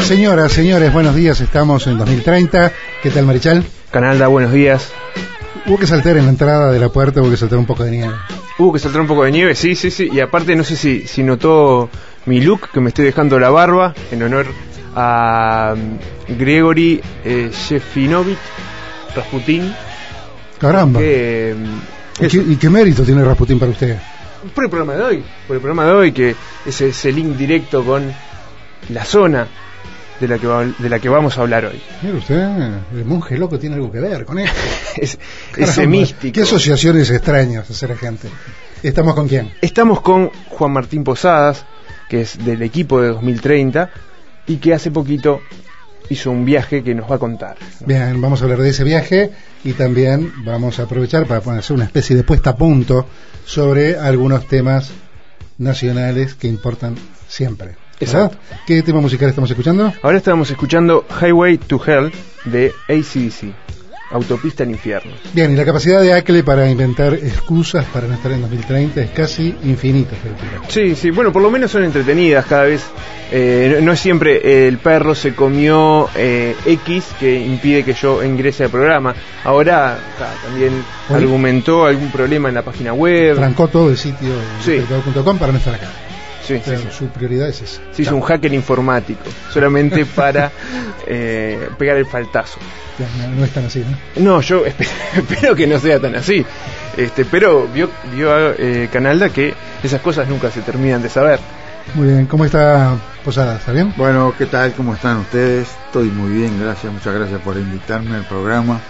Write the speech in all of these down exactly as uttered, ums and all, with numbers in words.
Señoras, señores, buenos días, estamos en dos mil treinta. ¿Qué tal, Marichal? Canalda, buenos días. Hubo que saltar en la entrada de la puerta, hubo que saltar un poco de nieve. Hubo que saltar un poco de nieve, sí, sí, sí. Y aparte, no sé si, si notó mi look, que me estoy dejando la barba, en honor a Gregory eh, Shefinovich Rasputin. Caramba. Que, ¿Y, qué, ¿Y qué mérito tiene Rasputin para usted? Por el programa de hoy, por el programa de hoy, que es ese link directo con la zona de la que va, de la que vamos a hablar hoy. Mire usted, el monje loco tiene algo que ver con esto. es, ese místico. Qué asociaciones extrañas hacer gente. ¿Estamos con quién? Estamos con Juan Martín Posadas, que es del equipo de dos mil treinta y que hace poquito hizo un viaje que nos va a contar, ¿no? Bien, vamos a hablar de ese viaje y también vamos a aprovechar para hacer una especie de puesta a punto sobre algunos temas nacionales que importan siempre. Exacto. ¿Qué tema musical estamos escuchando? Ahora estamos escuchando Highway to Hell de A C D C, Autopista al Infierno. Bien, y la capacidad de Acle para inventar excusas para no estar en dos mil treinta es casi infinita. Sí, sí, bueno, por lo menos son entretenidas cada vez. Eh, no, no es siempre eh, el perro se comió eh, X que impide que yo ingrese al programa. Ahora ta, también ¿Hoy? argumentó algún problema en la página web. Trancó todo el sitio sí. espectador punto com para no estar acá. Sí, sí, sí. Su prioridad es esa. Se hizo un hacker informático, solamente para eh, pegar el faltazo. No, no es tan así, ¿no? No, yo espero, espero que no sea tan así. Este, pero vio, vio eh, Canalda que esas cosas nunca se terminan de saber. Muy bien, ¿cómo está Posada? ¿Está bien? Bueno, ¿qué tal? ¿Cómo están ustedes? Estoy muy bien, gracias, muchas gracias por invitarme al programa.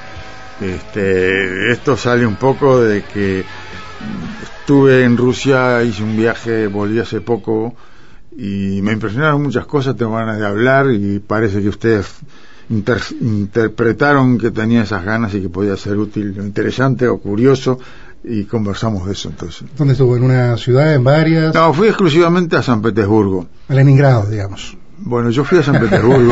Este, esto sale un poco de que estuve en Rusia, hice un viaje, volví hace poco y me impresionaron muchas cosas, tengo ganas de hablar y parece que ustedes inter, interpretaron que tenía esas ganas y que podía ser útil, interesante o curioso y conversamos de eso entonces. ¿Dónde estuvo? ¿En una ciudad? ¿En varias? No, fui exclusivamente a San Petersburgo. A Leningrado, digamos. Bueno, yo fui a San Petersburgo.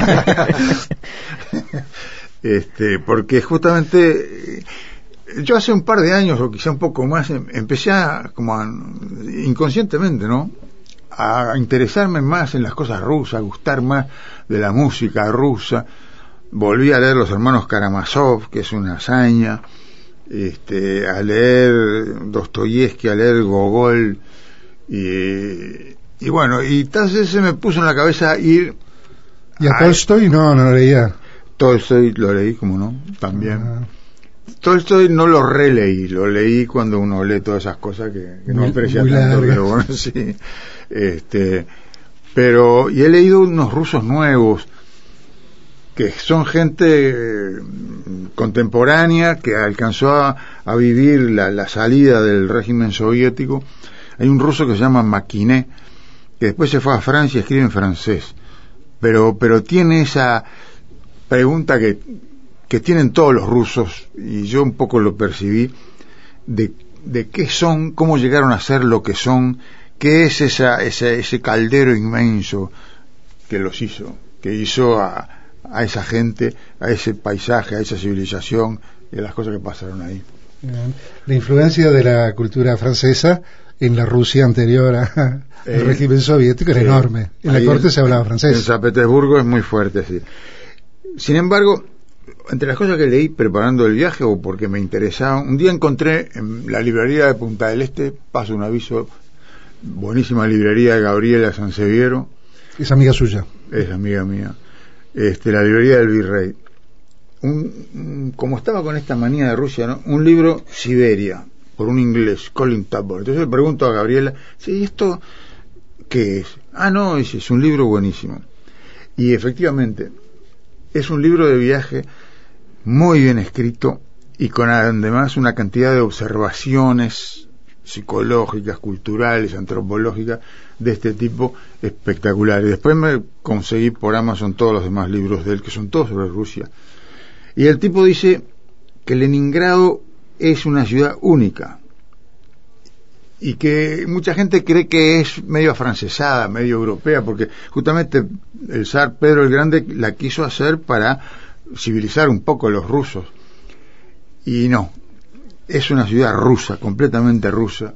este, porque justamente yo hace un par de años o quizá un poco más empecé a, como a, inconscientemente, ¿no?, a interesarme más en las cosas rusas, a gustar más de la música rusa. Volví a leer Los Hermanos Karamazov, que es una hazaña, este, a leer Dostoyevsky, a leer Gogol y, y bueno, y entonces se me puso en la cabeza ir. ¿Y a, a Tolstoy? No, no lo leía. Tolstoy lo leí, como no, también. Ah. Tolstoy no lo releí, lo leí cuando uno lee todas esas cosas que, que no aprecia tanto, pero bueno, sí. Este, pero, y he leído unos rusos nuevos, que son gente eh, contemporánea, que alcanzó a, a vivir la, la salida del régimen soviético. Hay un ruso que se llama Maquiné, que después se fue a Francia y escribe en francés, pero, pero tiene esa pregunta que que tienen todos los rusos, y yo un poco lo percibí, de, de qué son, cómo llegaron a ser lo que son, qué es esa, esa, ese caldero inmenso que los hizo, que hizo a, a esa gente, a ese paisaje, a esa civilización, y a las cosas que pasaron ahí. La influencia de la cultura francesa en la Rusia anterior al eh, régimen soviético era eh, enorme. En la corte en, se hablaba francés. En San Petersburgo es muy fuerte, sí. Sin embargo, entre las cosas que leí preparando el viaje o porque me interesaba, un día encontré en la librería de Punta del Este, paso un aviso, buenísima librería de Gabriela Sanseviero. Es amiga suya. Es amiga mía. Este, la librería del Virrey. Un, un, como estaba con esta manía de Rusia, ¿no?, un libro Siberia, por un inglés, Colin Tabor. Entonces le pregunto a Gabriela, ¿sí, esto qué es? Ah, no, es, es un libro buenísimo. Y efectivamente, es un libro de viaje muy bien escrito y con además una cantidad de observaciones psicológicas, culturales, antropológicas de este tipo espectacular. Y después me conseguí por Amazon todos los demás libros de él, que son todos sobre Rusia. Y el tipo dice que Leningrado es una ciudad única y que mucha gente cree que es medio afrancesada, medio europea, porque justamente el zar Pedro el Grande la quiso hacer para civilizar un poco a los rusos, y no, es una ciudad rusa, completamente rusa.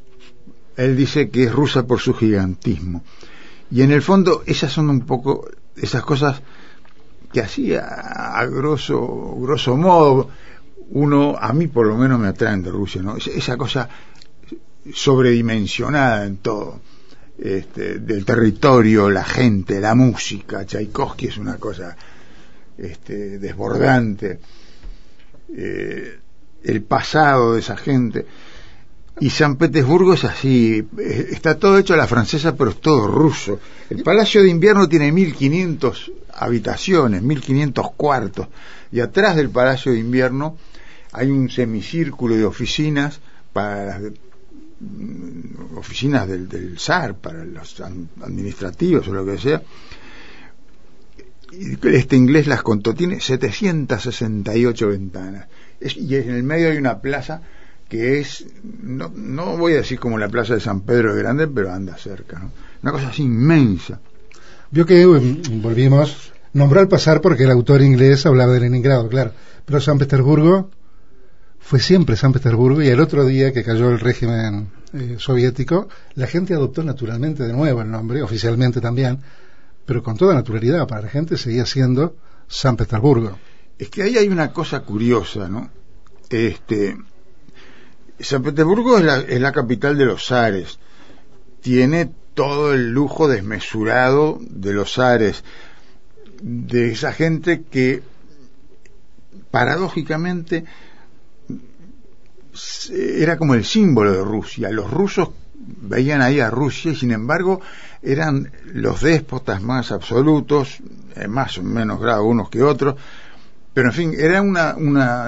Él dice que es rusa por su gigantismo, y en el fondo esas son un poco esas cosas que así a, a grosso, grosso modo, uno, a mí por lo menos me atraen de Rusia, ¿no? Esa cosa sobredimensionada en todo, este, del territorio, la gente, la música. Tchaikovsky es una cosa este, desbordante, eh, el pasado de esa gente. Y San Petersburgo es así, está todo hecho a la francesa, pero es todo ruso. El Palacio de Invierno tiene mil quinientas habitaciones, mil quinientos cuartos, y atrás del Palacio de Invierno hay un semicírculo de oficinas para las oficinas del, del zar, para los administrativos o lo que sea. Este inglés las contó, tiene setecientas sesenta y ocho ventanas, es, y en el medio hay una plaza que es, no, no voy a decir como la plaza de San Pedro de Grande, pero anda cerca, ¿no? Una cosa así inmensa. Vio que um, volvimos, nombró al pasar porque el autor inglés hablaba de Leningrado, claro, pero San Petersburgo fue siempre San Petersburgo, y el otro día que cayó el régimen eh, soviético, la gente adoptó naturalmente de nuevo el nombre, oficialmente también, pero con toda naturalidad, para la gente seguía siendo San Petersburgo. Es que ahí hay una cosa curiosa, ¿no? Este, San Petersburgo es la, es la capital de los zares, tiene todo el lujo desmesurado de los zares, de esa gente que paradójicamente era como el símbolo de Rusia. Los rusos veían ahí a Rusia y sin embargo eran los déspotas más absolutos, eh, más o menos grado unos que otros, pero en fin, era una una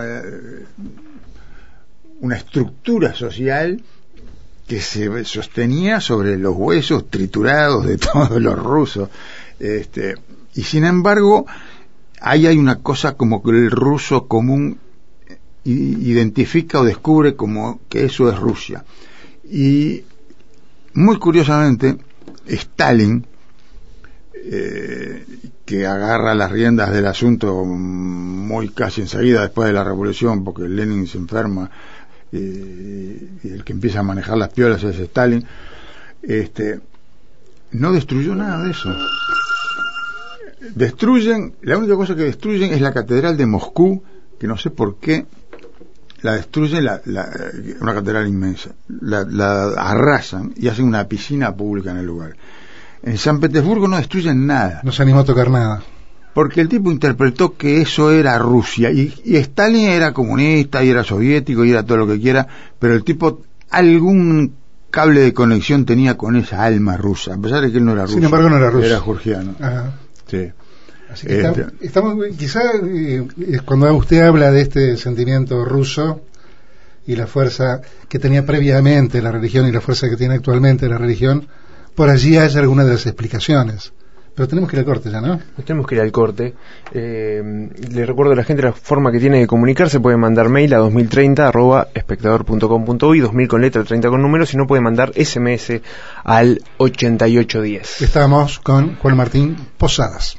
una estructura social que se sostenía sobre los huesos triturados de todos los rusos, este, y sin embargo ahí hay una cosa como que el ruso común identifica o descubre como que eso es Rusia. Y muy curiosamente Stalin, eh, que agarra las riendas del asunto muy casi enseguida después de la revolución, porque Lenin se enferma, eh, y el que empieza a manejar las piolas es Stalin, este, no destruyó nada de eso. Destruyen, la única cosa que destruyen es la catedral de Moscú, que no sé por qué la destruyen, la, la, una catedral inmensa, la, la arrasan y hacen una piscina pública en el lugar. En San Petersburgo no destruyen nada. No se animó a tocar nada. Porque el tipo interpretó que eso era Rusia, y, y Stalin era comunista, y era soviético, y era todo lo que quiera, pero el tipo algún cable de conexión tenía con esa alma rusa, a pesar de que él no era ruso. Sin embargo no era ruso. Era georgiano. Ajá. Sí. Así que este. está, estamos, quizá eh, cuando usted habla de este sentimiento ruso y la fuerza que tenía previamente la religión y la fuerza que tiene actualmente la religión, por allí hay alguna de las explicaciones. Pero tenemos que ir al corte ya, ¿no? Tenemos que ir al corte. Eh, le recuerdo a la gente la forma que tiene de comunicarse. Puede mandar mail a dos mil treinta arroba espectador punto com punto uy, dos mil con letra, treinta con número. Si no, puede mandar ese eme ese al ochenta y ocho diez. Estamos con Juan Martín Posadas.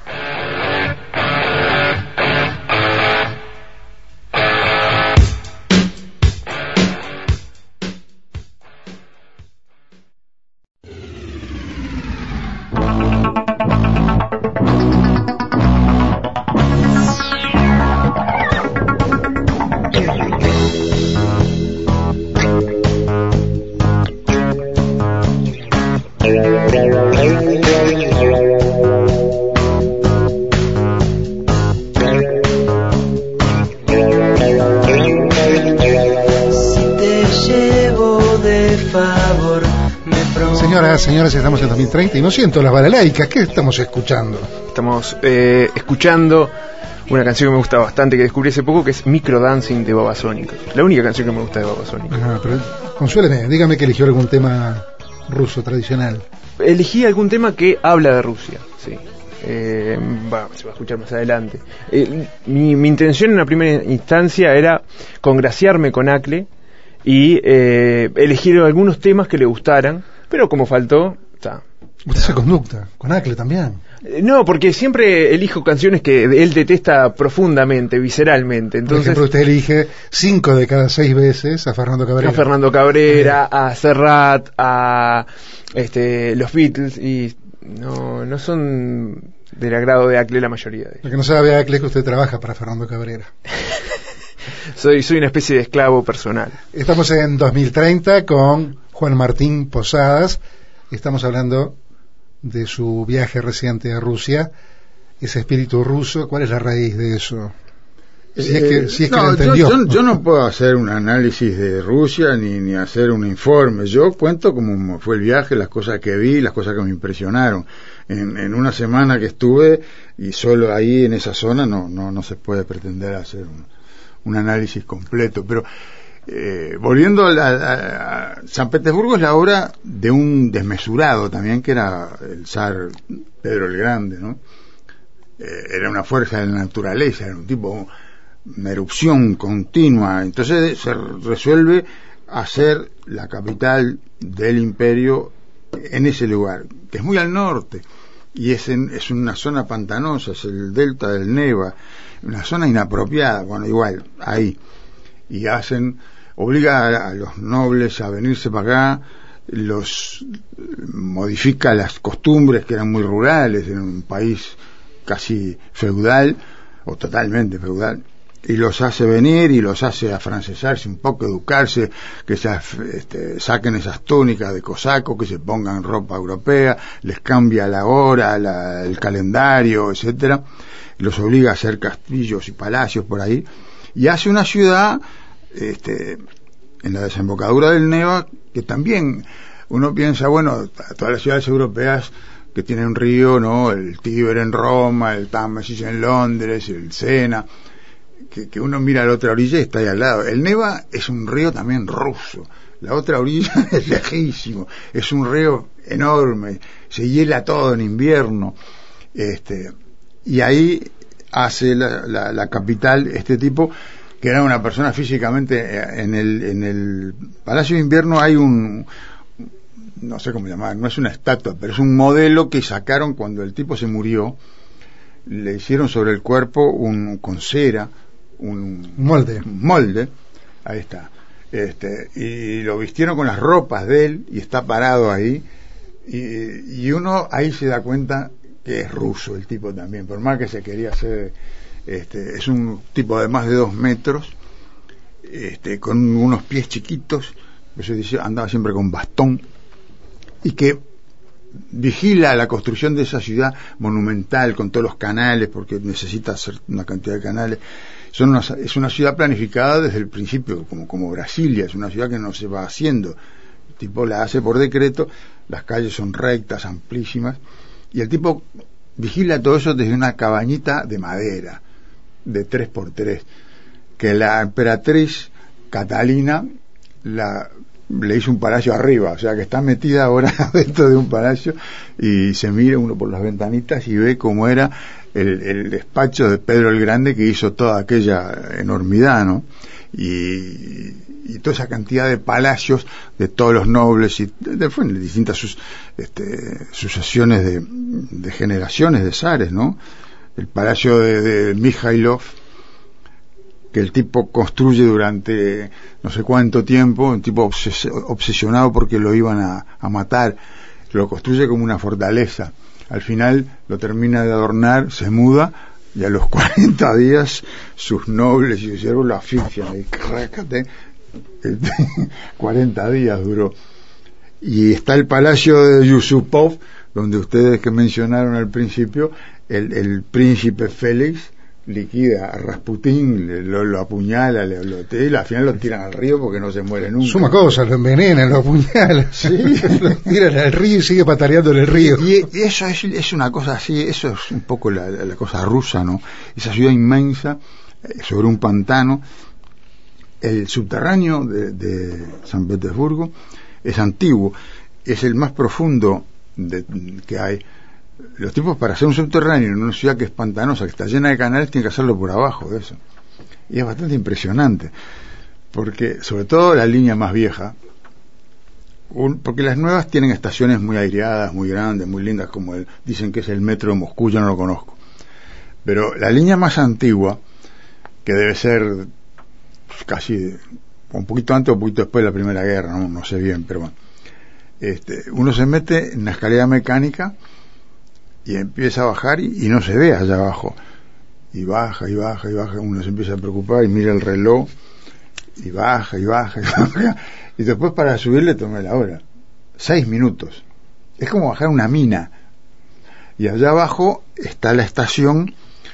Señoras, estamos en dos mil treinta y no siento las balalaicas. ¿Qué estamos escuchando? Estamos eh, escuchando una canción que me gusta bastante, que descubrí hace poco, que es Microdancing de Babasónicos. La única canción que me gusta de Babasónicos. Ah, pero consuéleme, dígame que eligió algún tema ruso tradicional. Elegí algún tema que habla de Rusia, sí. Eh, va, se va a escuchar más adelante. Eh, mi, mi intención en la primera instancia era congraciarme con Acle y eh, elegir algunos temas que le gustaran. Pero como faltó, está. Usted se conducta, con Acle también. No, porque siempre elijo canciones que él detesta profundamente, visceralmente. Entonces, por ejemplo, usted elige cinco de cada seis veces a Fernando Cabrera. A Fernando Cabrera, a Serrat, a este, los Beatles, y no, no son del agrado de Acle la mayoría de ellos. Lo que no sabe Acle es que usted trabaja para Fernando Cabrera. soy, soy una especie de esclavo personal. Estamos en dos mil treinta con Juan Martín Posadas. Estamos hablando de su viaje reciente a Rusia, ese espíritu ruso. ¿Cuál es la raíz de eso? Si es que, si es que no, lo entendió. Yo, yo, yo no puedo hacer un análisis de Rusia ni, ni hacer un informe. Yo cuento cómo fue el viaje, las cosas que vi, las cosas que me impresionaron. En, en una semana que estuve, y solo ahí en esa zona no, no, no se puede pretender hacer un, un análisis completo. Pero eh, volviendo a, la, a San Petersburgo, es la obra de un desmesurado también, que era el zar Pedro el Grande, ¿no? Eh, era una fuerza de la naturaleza, era un tipo, una erupción continua. Entonces se resuelve hacer la capital del imperio en ese lugar, que es muy al norte, y es, en, es una zona pantanosa, es el delta del Neva, una zona inapropiada. Bueno, igual, ahí, y hacen, obliga a, a los nobles a venirse para acá, los modifica las costumbres que eran muy rurales en un país casi feudal, o totalmente feudal, y los hace venir y los hace afrancesarse un poco, educarse, que se, este, saquen esas túnicas de cosaco, que se pongan ropa europea, les cambia la hora, la, el calendario, etcétera, los obliga a hacer castillos y palacios por ahí, y hace una ciudad este, en la desembocadura del Neva, que también uno piensa, bueno, todas las ciudades europeas que tienen un río, ¿no? El Tíber en Roma, el Támesis en Londres, el Sena, que, que uno mira a la otra orilla y está ahí al lado. El Neva es un río también ruso, la otra orilla es lejísimo, es un río enorme, se hiela todo en invierno, este, y ahí hace la, la, la capital este tipo, que era una persona físicamente. En el, en el Palacio de Invierno hay un, no sé cómo llamar, no es una estatua, pero es un modelo que sacaron cuando el tipo se murió, le hicieron sobre el cuerpo un, con cera, un molde, un molde, ahí está, este, y lo vistieron con las ropas de él, y está parado ahí, y, y uno ahí se da cuenta que es ruso el tipo también, por más que se quería hacer, este, es un tipo de más de dos metros, este, con unos pies chiquitos, eso dice, andaba siempre con bastón, y que vigila la construcción de esa ciudad monumental con todos los canales, porque necesita hacer una cantidad de canales. Son una, es una ciudad planificada desde el principio, como, como Brasilia, es una ciudad que no se va haciendo, el tipo la hace por decreto, las calles son rectas, amplísimas, y el tipo vigila todo eso desde una cabañita de madera de tres por tres, que la emperatriz Catalina la le hizo un palacio arriba, o sea que está metida ahora dentro de un palacio, y se mira uno por las ventanitas y ve cómo era el, el despacho de Pedro el Grande, que hizo toda aquella enormidad, ¿no? Y, y toda esa cantidad de palacios de todos los nobles, y de, de, de distintas sus, este, sucesiones de, de generaciones de zares, ¿no? El palacio de, de Mijailov, que el tipo construye durante no sé cuánto tiempo, un tipo obses obsesionado porque lo iban a, a matar, lo construye como una fortaleza, al final lo termina de adornar, se muda, y a los cuarenta días sus nobles y sus siervos lo asfixian, y rácate, cuarenta días duró. Y está el palacio de Yusupov, donde ustedes que mencionaron al principio, el, el príncipe Félix liquida a Rasputín, lo, lo apuñala, le, lo, y al final lo tiran al río porque no se muere nunca. Suma cosa, lo envenenan, lo apuñalan, sí. Lo tiran al río y sigue pataleando en el río. Y, y eso es, es una cosa así, eso es un poco la, la cosa rusa, ¿no? Esa ciudad inmensa, eh, sobre un pantano. El subterráneo de, de San Petersburgo es antiguo, es el más profundo de, que hay. Los tipos, para hacer un subterráneo en una ciudad que es pantanosa, que está llena de canales, tienen que hacerlo por abajo de eso, y es bastante impresionante, porque sobre todo la línea más vieja, un, porque las nuevas tienen estaciones muy aireadas, muy grandes, muy lindas, como el, dicen que es el metro de Moscú, yo no lo conozco, pero la línea más antigua, que debe ser casi un poquito antes o un poquito después de la Primera Guerra, no, no sé bien, pero bueno, este, uno se mete en la escalera mecánica y empieza a bajar y, y no se ve allá abajo, y baja y baja y baja, uno se empieza a preocupar y mira el reloj y baja y baja y baja, y después para subir le tomé la hora, seis minutos. Es como bajar una mina, y allá abajo está la estación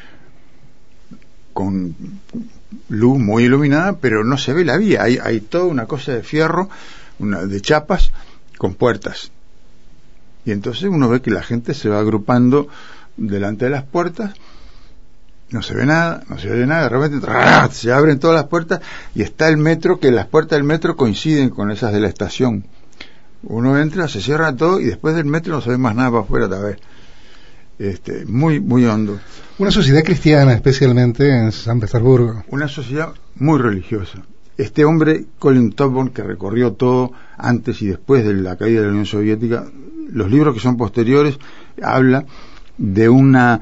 con luz muy iluminada, pero no se ve la vía, hay, hay toda una cosa de fierro, una de chapas con puertas, y entonces uno ve que la gente se va agrupando delante de las puertas, no se ve nada, no se oye nada, de repente ¡trrr! Se abren todas las puertas y está el metro, que las puertas del metro coinciden con esas de la estación. Uno entra, se cierra todo y después del metro no se ve más nada para afuera otra vez. Este, muy, muy hondo. Una sociedad cristiana, especialmente en San Petersburgo. Una sociedad muy religiosa. Este hombre, Colin Topborn, que recorrió todo antes y después de la caída de la Unión Soviética, los libros que son posteriores, habla de una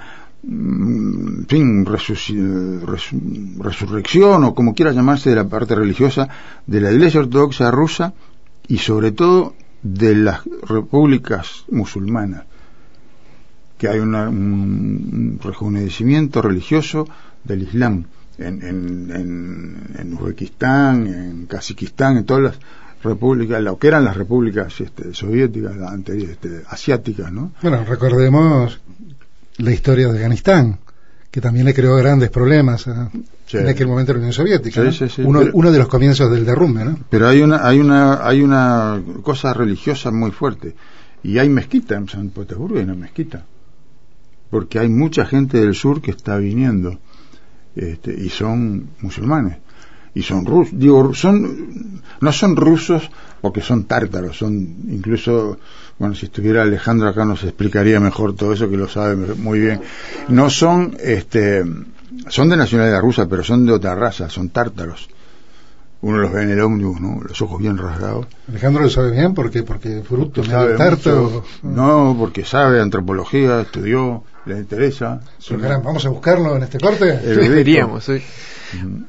en fin, resu- resu- resurrección o como quiera llamarse de la parte religiosa de la Iglesia Ortodoxa rusa y sobre todo de las repúblicas musulmanas, que hay una, un rejuvenecimiento religioso del Islam en, en, en, en Uzbekistán, en Kazajistán, en todas las repúblicas, lo que eran las repúblicas este, soviéticas, anteriores, este, asiáticas, ¿no? Bueno, recordemos la historia de Afganistán, que también le creó grandes problemas a, sí. en aquel momento a la Unión Soviética, sí, ¿no? sí, sí, uno, pero, uno de los comienzos del derrumbe, ¿no? Pero hay una, hay una, hay una cosa religiosa muy fuerte, y hay mezquita en San Petersburgo, hay una mezquita, porque hay mucha gente del sur que está viniendo, este, y son musulmanes, y son rusos, digo, son, no son rusos porque son tártaros, son incluso, bueno, si estuviera Alejandro acá nos explicaría mejor todo eso, que lo sabe muy bien. No son, este, son de nacionalidad rusa, pero son de otra raza, son tártaros. Uno los ve en el ómnibus, ¿no? Los ojos bien rasgados. Alejandro lo sabe bien, porque porque fruto, sabe tártaro. No, porque sabe antropología, estudió, le interesa. Sí, caramba, vamos a buscarlo en este corte. Deberíamos, sí. Uh-huh.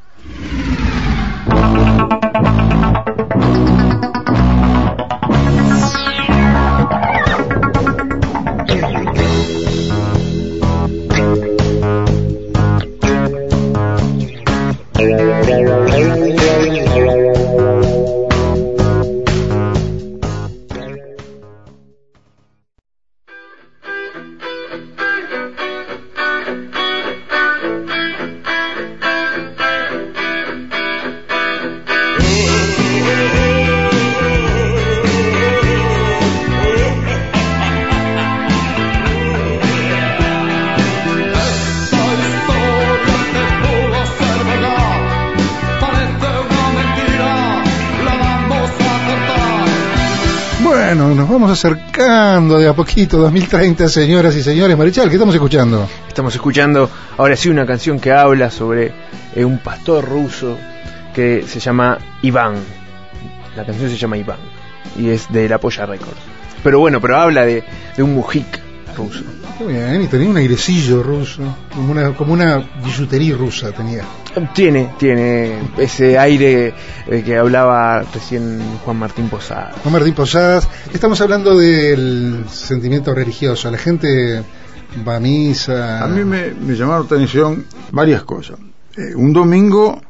Bueno, nos vamos acercando de a poquito, dos mil treinta, señoras y señores. Marichal, ¿qué estamos escuchando? Estamos escuchando ahora sí una canción que habla sobre eh, un pastor ruso que se llama Iván. La canción se llama Iván y es de La Polla Records. Pero bueno, pero habla de, de un mujik ruso. Muy bien, y tenía un airecillo ruso, como una, como una billutería rusa tenía. Tiene, tiene ese aire eh, que hablaba recién Juan Martín Posadas. Juan Martín Posadas, estamos hablando del sentimiento religioso, la gente va a misa. A mí me, me llamaron la atención varias cosas. Eh, un domingo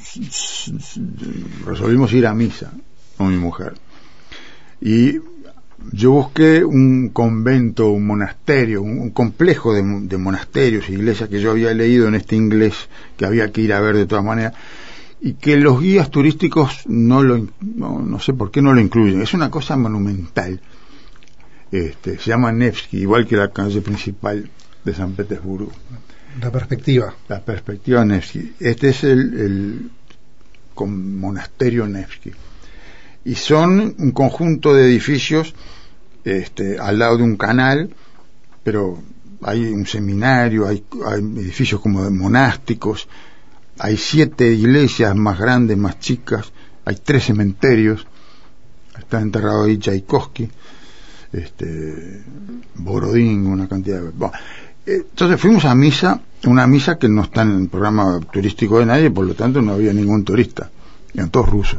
resolvimos ir a misa con mi mujer. Y yo busqué un convento, un monasterio, un, un complejo de, de monasterios e iglesias que yo había leído en este inglés, que había que ir a ver de todas maneras, y que los guías turísticos no lo, no, no sé por qué no lo incluyen. Es una cosa monumental. Este, se llama Nevsky, igual que la calle principal de San Petersburgo. La perspectiva. La perspectiva Nevsky. Este es el, el con monasterio Nevsky. Y son un conjunto de edificios este, al lado de un canal, pero hay un seminario, hay, hay edificios como de monásticos, hay siete iglesias más grandes, más chicas, hay tres cementerios, está enterrado ahí Tchaikovsky, este, Borodín, una cantidad de... Bueno, entonces fuimos a misa, una misa que no está en el programa turístico de nadie, por lo tanto no había ningún turista, eran todos rusos.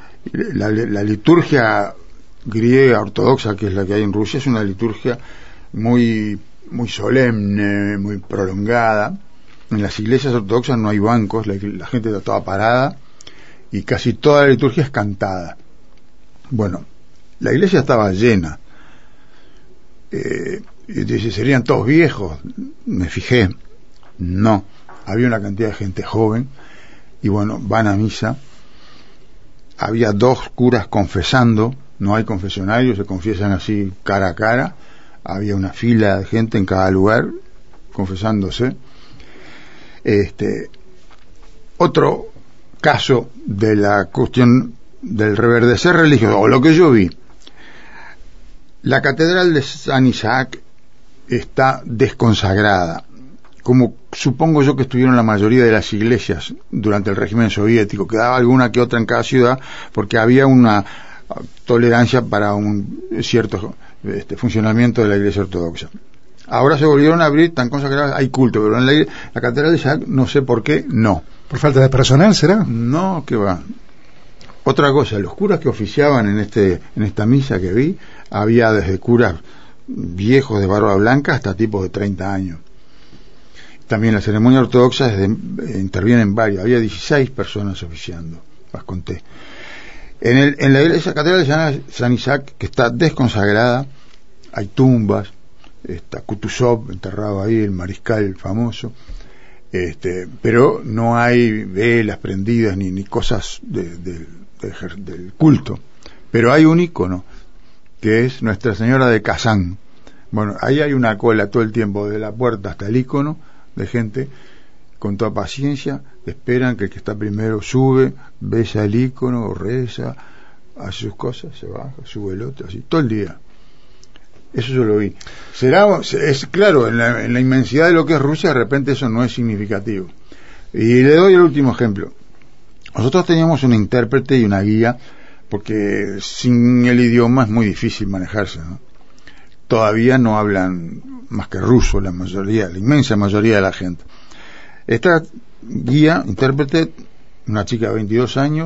La, la liturgia griega ortodoxa, que es la que hay en Rusia, es una liturgia muy, muy solemne, muy prolongada. En las iglesias ortodoxas no hay bancos, la, la gente está toda parada y casi toda la liturgia es cantada. Bueno, la iglesia estaba llena. Eh, y dice, ¿serían todos viejos? Me fijé. No, había una cantidad de gente joven y bueno, van a misa. Había dos curas confesando, no hay confesionario, se confiesan así cara a cara. Había una fila de gente en cada lugar confesándose. Este, otro caso de la cuestión del reverdecer religioso, o lo que yo vi, la catedral de San Isaac está desconsagrada, como supongo yo que estuvieron la mayoría de las iglesias durante el régimen soviético. Quedaba alguna que otra en cada ciudad porque había una tolerancia para un cierto este, funcionamiento de la iglesia ortodoxa. Ahora se volvieron a abrir, tan consagradas, hay culto, pero en la, la catedral de Isaac no sé por qué, no. ¿Por falta de personal será? No, que va. Otra cosa, los curas que oficiaban en este en esta misa que vi, había desde curas viejos de barba blanca hasta tipos de treinta años. También la ceremonia ortodoxa desde, eh, intervienen varios, había dieciséis personas oficiando, las conté. En, el, en la iglesia catedral de San, San Isaac, que está desconsagrada, hay tumbas, está Kutuzov enterrado ahí, el mariscal famoso, este, pero no hay velas prendidas ni, ni cosas de, de, de, del culto. Pero hay un ícono, que es Nuestra Señora de Kazán. Bueno, ahí hay una cola todo el tiempo, de la puerta hasta el ícono, de gente con toda paciencia, esperan que el que está primero sube, besa el ícono, o reza, hace sus cosas, se baja, sube el otro, así, todo el día. Eso yo lo vi. Será, es claro, en la, en la inmensidad de lo que es Rusia, de repente eso no es significativo. Y le doy el último ejemplo. Nosotros teníamos un intérprete y una guía, porque sin el idioma es muy difícil manejarse, ¿no? Todavía no hablan más que ruso la mayoría, la inmensa mayoría de la gente. Esta guía, intérprete, una chica de veintidós años,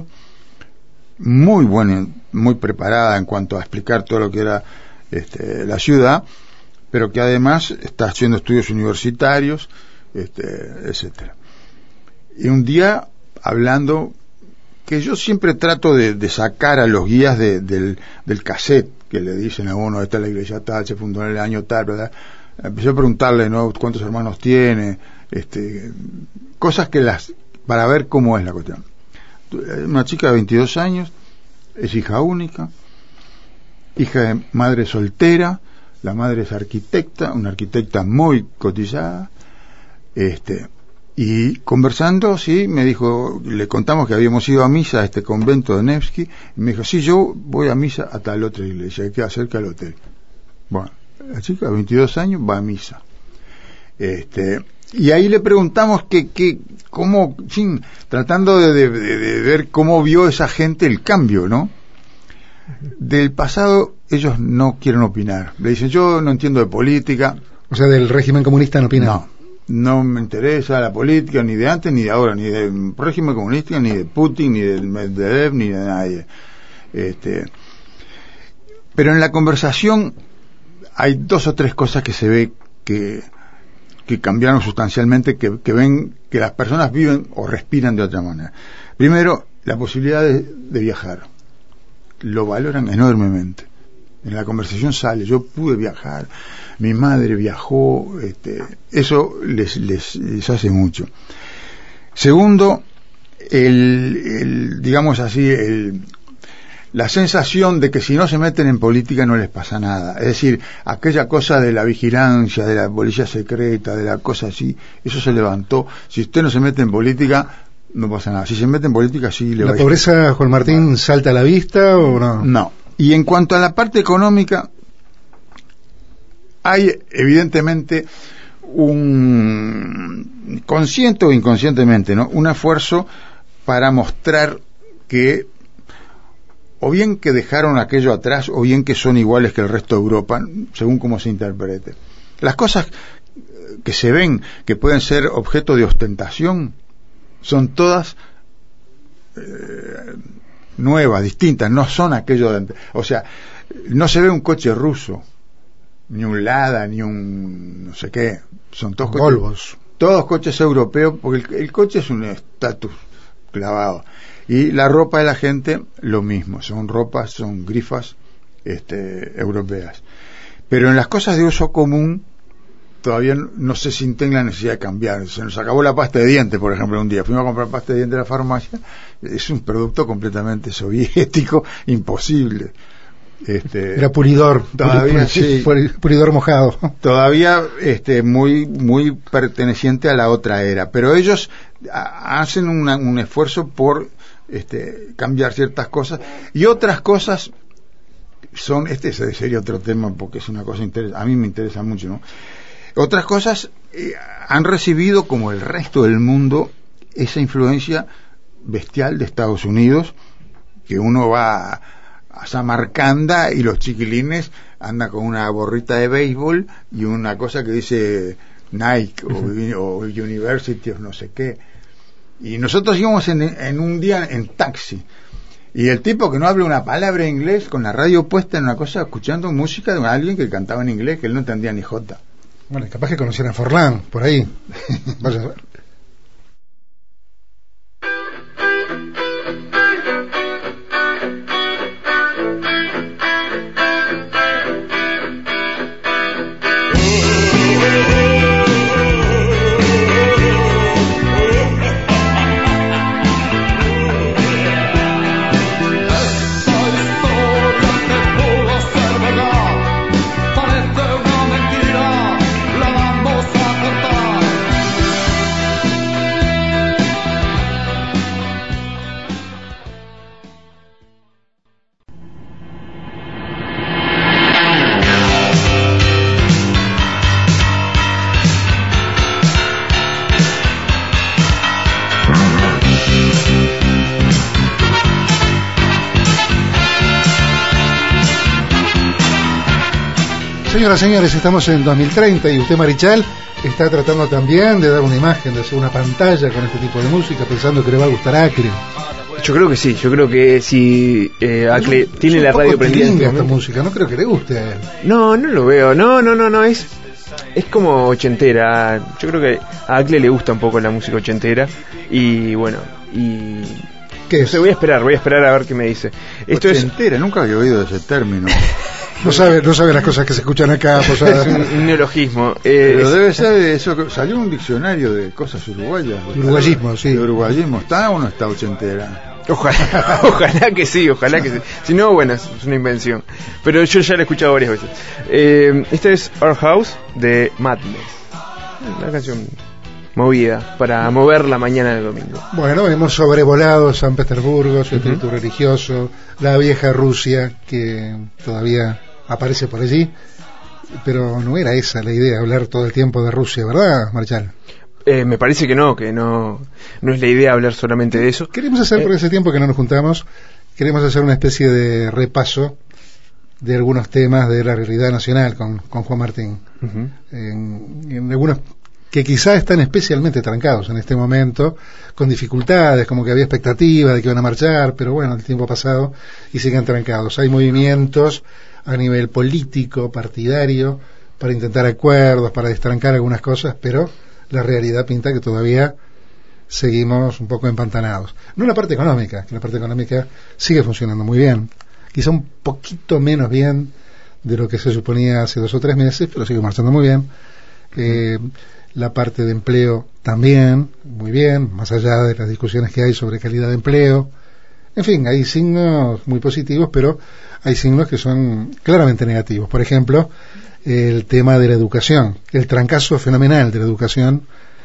muy buena, muy preparada en cuanto a explicar todo lo que era este, la ciudad, pero que además está haciendo estudios universitarios, este, etcétera. Y un día, hablando, que yo siempre trato de, de sacar a los guías de, del, del cassette, que le dicen a uno, esta es la iglesia tal, se fundó en el año tal, ¿verdad? Empecé a preguntarle, ¿no?, cuántos hermanos tiene, este, cosas que las, para ver cómo es la cuestión. Una chica de veintidós años, es hija única, hija de madre soltera, la madre es arquitecta, una arquitecta muy cotizada, este, y conversando, sí, me dijo, le contamos que habíamos ido a misa a este convento de Nevsky, y me dijo, sí, yo voy a misa a tal otra iglesia, que queda cerca del hotel. Bueno, la chica de veintidós años va a misa. Este, y ahí le preguntamos que, que cómo, sin, tratando de, de, de, de ver cómo vio esa gente el cambio, ¿no? Del pasado ellos no quieren opinar. Le dicen, yo no entiendo de política. O sea, del régimen comunista no opinan. No, no me interesa la política, ni de antes ni de ahora, ni del régimen comunista, ni de Putin, ni del Medvedev, ni de nadie. Este, pero en la conversación hay dos o tres cosas que se ve que, que cambiaron sustancialmente, que, que ven que las personas viven o respiran de otra manera. Primero, la posibilidad de, de viajar. Lo valoran enormemente. En la conversación sale, yo pude viajar, mi madre viajó, este, eso les, les, les hace mucho. Segundo, el, el digamos así, el, la sensación de que si no se meten en política no les pasa nada. Es decir, aquella cosa de la vigilancia, de la policía secreta, de la cosa así, eso se levantó. Si usted no se mete en política, no pasa nada. Si se mete en política, sí le va a ir. ¿La pobreza, Juan Martín, salta a la vista o no? No. Y en cuanto a la parte económica, hay evidentemente un, consciente o inconscientemente, ¿no?, un esfuerzo para mostrar que o bien que dejaron aquello atrás o bien que son iguales que el resto de Europa, según cómo se interprete. Las cosas que se ven que pueden ser objeto de ostentación son todas eh, nuevas, distintas, no son aquello de antes. O sea, no se ve un coche ruso, ni un Lada, ni un no sé qué, son todos coches, Volvos. todos coches europeos, porque el, el coche es un estatus clavado. Y la ropa de la gente, lo mismo, son ropas, son grifas este, europeas. Pero en las cosas de uso común, todavía no, no se sienten la necesidad de cambiar. Se nos acabó la pasta de dientes, por ejemplo, un día. Fuimos a comprar pasta de dientes a la farmacia. Es un producto completamente soviético, imposible. Este, Era pulidor, todavía, pulidor, sí, pulidor mojado. Todavía este, muy, muy perteneciente a la otra era. Pero ellos a, hacen una, un esfuerzo por este, cambiar ciertas cosas. Y otras cosas son, este sería otro tema porque es una cosa interesante, a mí me interesa mucho, ¿no? Otras cosas eh, han recibido, como el resto del mundo, esa influencia bestial de Estados Unidos, que uno va a, a Samarcanda y los chiquilines andan con una gorrita de béisbol y una cosa que dice Nike o, o University o no sé qué. Y nosotros íbamos en, en un día en taxi, y el tipo que no habla una palabra de inglés, con la radio puesta en una cosa, escuchando música de alguien que cantaba en inglés, que él no entendía ni jota. Bueno, capaz que conocieran Forlán, por ahí. Vaya a ver. Señoras y señores, estamos en dos mil treinta y usted, Marichal, está tratando también de dar una imagen, de hacer una pantalla con este tipo de música, pensando que le va a gustar a Acre. Yo creo que sí, yo creo que si eh, Acre es un, tiene es la radio prendida en este esta momento. música, no creo que le guste a él. No, no lo veo, no, no, no, no, es es como ochentera. Yo creo que a Acre le gusta un poco la música ochentera y bueno, y ¿Qué es? no sé, voy a esperar, voy a esperar a ver qué me dice. Esto Ochentera, es nunca había oído ese término. No sabe, no sabe las cosas que se escuchan acá, Posada. es un, un neologismo. Eh, Pero es- debe ser de eso que salió un diccionario de cosas uruguayas. Uruguayismo, sí. De uruguayismo. ¿Está o no está ochentera? Ojalá, ojalá que sí, ojalá que sí. Si no, bueno, es una invención. Pero yo ya la he escuchado varias veces. Eh, esta es Our House de Madness. Una canción movida para mover la mañana del domingo. Bueno, hemos sobrevolado San Petersburgo, su espíritu religioso, la vieja Rusia, que todavía aparece por allí, pero no era esa la idea, hablar todo el tiempo de Rusia, ¿verdad, Marchal? Eh, me parece que no, que no, no es la idea hablar solamente de eso. Queremos hacer, Eh, por ese tiempo que no nos juntamos, queremos hacer una especie de repaso de algunos temas de la realidad nacional con, con Juan Martín. Ujú. En, en algunos que quizás están especialmente trancados en este momento, con dificultades, como que había expectativa de que iban a marchar, pero bueno, el tiempo ha pasado y siguen trancados. Hay movimientos a nivel político, partidario, para intentar acuerdos, para destrancar algunas cosas, pero la realidad pinta que todavía seguimos un poco empantanados. No en la parte económica, que la parte económica sigue funcionando muy bien, quizá un poquito menos bien de lo que se suponía hace dos o tres meses, pero sigue marchando muy bien. Eh, la parte de empleo también, muy bien, más allá de las discusiones que hay sobre calidad de empleo. En fin, hay signos muy positivos, pero hay signos que son claramente negativos. Por ejemplo, el tema de la educación, el trancazo fenomenal de la educación,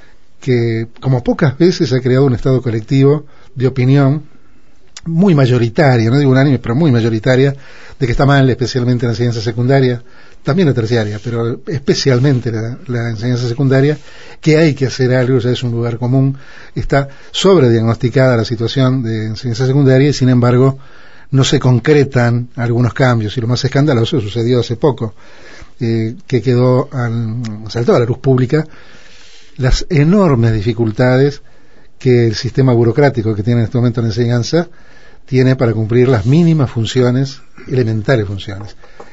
que como pocas veces ha creado un estado colectivo de opinión muy mayoritaria, no digo unánime, pero muy mayoritaria, de que está mal, especialmente la enseñanza secundaria, también la terciaria, pero especialmente la, la enseñanza secundaria, que hay que hacer algo, ya es un lugar común, está sobrediagnosticada la situación de enseñanza secundaria y sin embargo no se concretan algunos cambios, y lo más escandaloso sucedió hace poco, eh, que quedó al, saltó a la luz pública las enormes dificultades que el sistema burocrático que tiene en este momento la enseñanza tiene para cumplir las mínimas funciones, elementales funciones.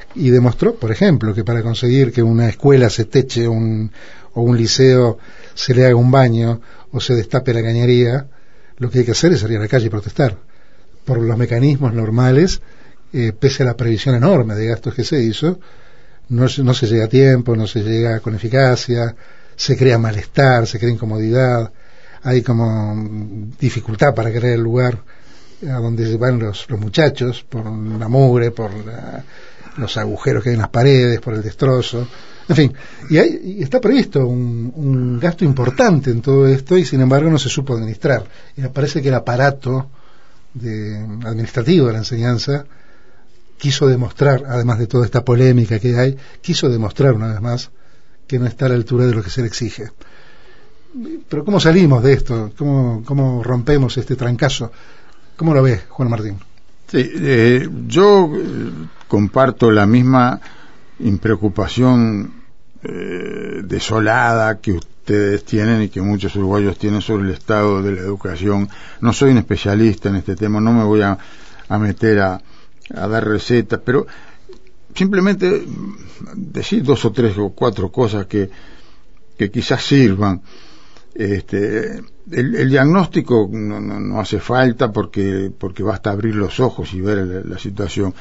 y demostró, por ejemplo, que para conseguir que una escuela se teche un, o un liceo se le haga un baño o se destape la cañería, lo que hay que hacer es salir a la calle y protestar por los mecanismos normales, eh, pese a la previsión enorme de gastos que se hizo, no, no se llega a tiempo, no se llega con eficacia, se crea malestar, se crea incomodidad, hay como dificultad para crear el lugar a donde van los, los muchachos, por la mugre, por la, los agujeros que hay en las paredes, por el destrozo, en fin, y, hay, y está previsto un, un gasto importante en todo esto y sin embargo no se supo administrar. Y me parece que el aparato de, administrativo de la enseñanza quiso demostrar, además de toda esta polémica que hay, quiso demostrar una vez más que no está a la altura de lo que se le exige. Pero ¿cómo salimos de esto? ¿Cómo, cómo rompemos este trancazo? ¿Cómo lo ves, Juan Martín? Sí, eh, yo eh, comparto la misma impreocupación eh, desolada que ustedes tienen y que muchos uruguayos tienen sobre el estado de la educación. No soy un especialista en este tema, no me voy a, a meter a, a dar recetas, pero simplemente decir dos o tres o cuatro cosas que, que quizás sirvan. Este, el, el diagnóstico no, no, no hace falta porque, porque basta abrir los ojos y ver la, la situación.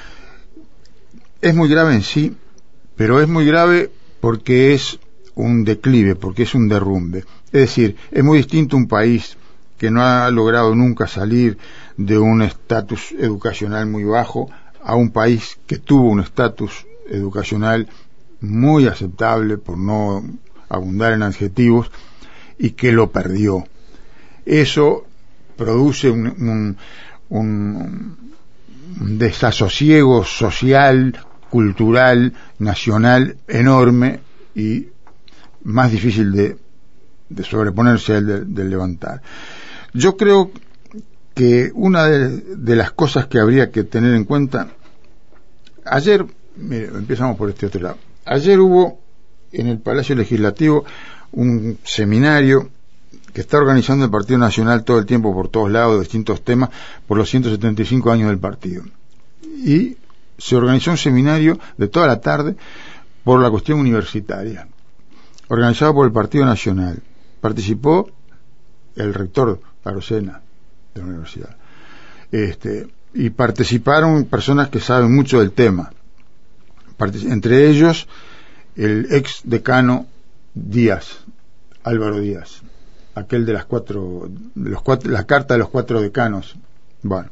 Es muy grave en sí, pero es muy grave porque es un declive, porque es un derrumbe. Es decir, es muy distinto un país que no ha logrado nunca salir de un estatus educacional muy bajo a un país que tuvo un estatus educacional muy aceptable, por no abundar en adjetivos, y que lo perdió. Eso produce un, un, un, un desasosiego social, cultural, nacional enorme y más difícil de, de sobreponerse al de, de levantar. Yo creo que una de, de las cosas que habría que tener en cuenta, ayer, mire, empezamos por este otro lado, ayer hubo en el Palacio Legislativo un seminario que está organizando el Partido Nacional todo el tiempo por todos lados, de distintos temas, por los ciento setenta y cinco años del partido. Y se organizó un seminario de toda la tarde por la cuestión universitaria, organizado por el Partido Nacional. Participó el rector Arocena de la universidad. Este, y participaron personas que saben mucho del tema. Partic- entre ellos, el ex decano Díaz, Álvaro Díaz, aquel de las cuatro, de los cuatro, la carta de los cuatro decanos. Bueno,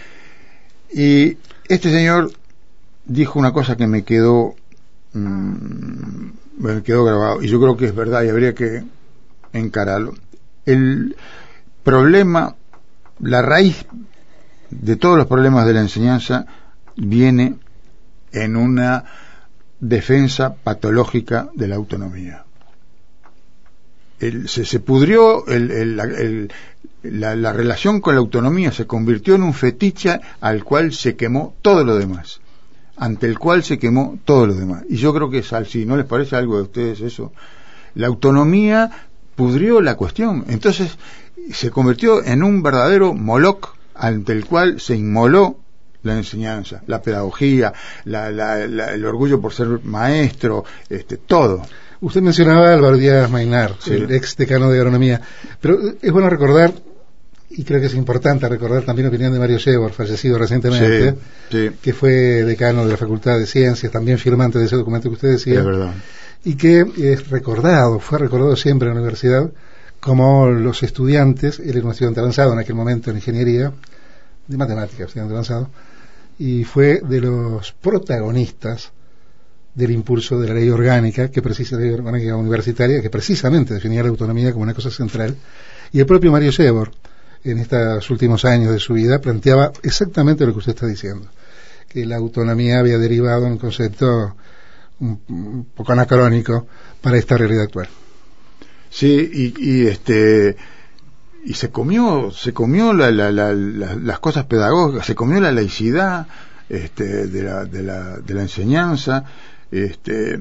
y este señor dijo una cosa que me quedó, mmm, me quedó grabado, y yo creo que es verdad y habría que encararlo. El problema, la raíz de todos los problemas de la enseñanza viene en una defensa patológica de la autonomía. El, se, se pudrió el, el, el, la, la relación con la autonomía, se convirtió en un fetiche al cual se quemó todo lo demás, ante el cual se quemó todo lo demás. Y yo creo que es así, ¿no les parece algo de ustedes eso? La autonomía pudrió la cuestión, entonces se convirtió en un verdadero Moloch ante el cual se inmoló la enseñanza, la pedagogía, la, la, la, el orgullo por ser maestro, este, todo. Usted mencionaba a Álvaro Díaz Maynar, sí, el ex decano de agronomía, pero es bueno recordar, y creo que es importante recordar también la opinión de Mario Shevor, fallecido recientemente, sí, sí, que fue decano de la Facultad de Ciencias, también firmante de ese documento que usted decía, es verdad, y que es recordado, fue recordado siempre en la universidad como los estudiantes, él era un estudiante avanzado en aquel momento en ingeniería, de matemáticas, estudiante avanzado, y fue de los protagonistas del impulso de la ley orgánica, que precisa la ley orgánica universitaria, que precisamente definía la autonomía como una cosa central, y el propio Mario Shevor, en estos últimos años de su vida, planteaba exactamente lo que usted está diciendo, que la autonomía había derivado en un concepto un, un poco anacrónico para esta realidad actual. Sí, y, y este y se comió se comió la, la, la, la, las cosas pedagógicas, se comió la laicidad este, de, la, de, la, de la enseñanza, este,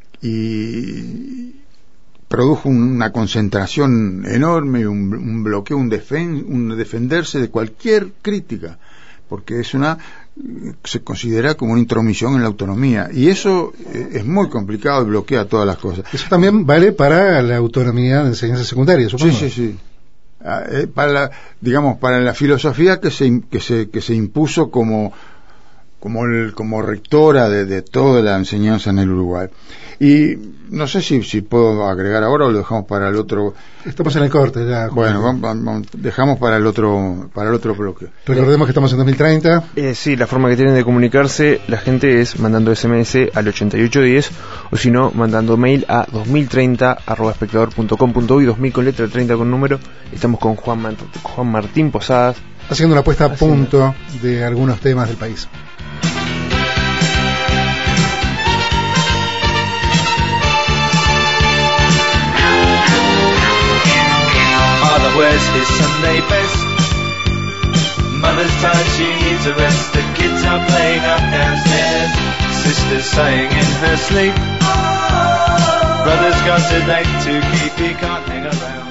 y produjo una concentración enorme, un, un bloqueo, un, defen, un defenderse de cualquier crítica, porque es una, se considera como una intromisión en la autonomía, y eso es muy complicado y bloquea todas las cosas. Eso también vale para la autonomía de enseñanza secundaria, supongo. Sí, sí, sí. Para la, digamos, para la filosofía que se, que se, que se impuso como, como, el, como rectora de, de toda la enseñanza en el Uruguay. Y no sé si, si puedo agregar ahora o lo dejamos para el otro. Estamos en el corte ya. Bueno, vamos, vamos, dejamos para el otro, para el otro bloque. Recordemos que estamos en dos mil treinta. Eh, sí, la forma que tienen de comunicarse la gente es mandando S M S al ochenta y ocho diez, o si no, mandando mail a dos mil treinta arroba espectador punto com punto uy, dos mil con letra, treinta con número. Estamos con Juan, Man- Juan Martín Posadas, haciendo una puesta a haciendo... punto de algunos temas del país. Where's his Sunday best? Mother's tired, she needs a rest. The kids are playing up downstairs. Sister's sighing in her sleep. Brother's got a date to keep, he can't hang around.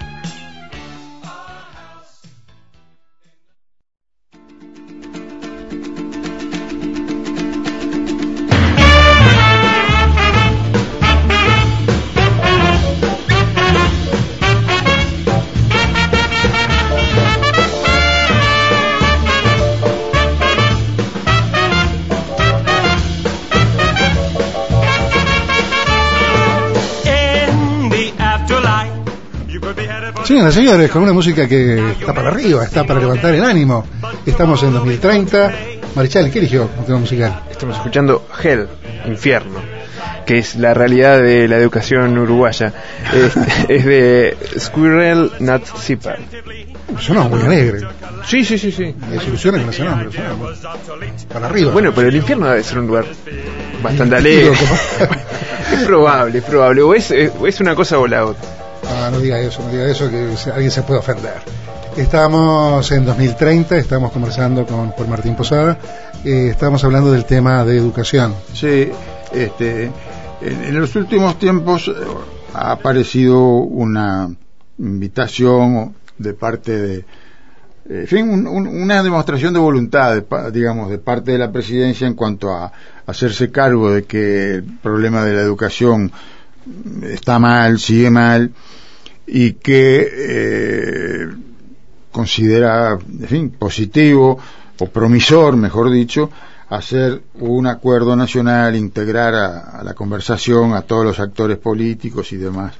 Señoras y señores, con una música que está para arriba, está para levantar el ánimo. Estamos en dos mil treinta. Marichal, ¿qué eligió como tema musical? Estamos escuchando Hell, Infierno, que es la realidad de la educación uruguaya. Es, es de Squirrel Nut Zipper. Suena muy alegre. Sí, sí, sí, sí. Hay soluciones con ese nombre. Suena para arriba. Bueno, pero el infierno debe ser un lugar bastante alegre. Es probable, es probable. O es, es una cosa o la otra. Ah, no diga eso, no diga eso, que alguien se puede ofender. Estamos en dos mil treinta, estamos conversando con Juan Martín Posada, eh, estamos hablando del tema de educación. Sí, este, en, en los últimos tiempos eh, ha aparecido una invitación de parte de, eh, en fin, un, un, una demostración de voluntad, de, digamos, de parte de la presidencia en cuanto a, a hacerse cargo de que el problema de la educación está mal, sigue mal, y que eh, considera, en fin, positivo o promisor, mejor dicho, hacer un acuerdo nacional, integrar a, a la conversación a todos los actores políticos y demás.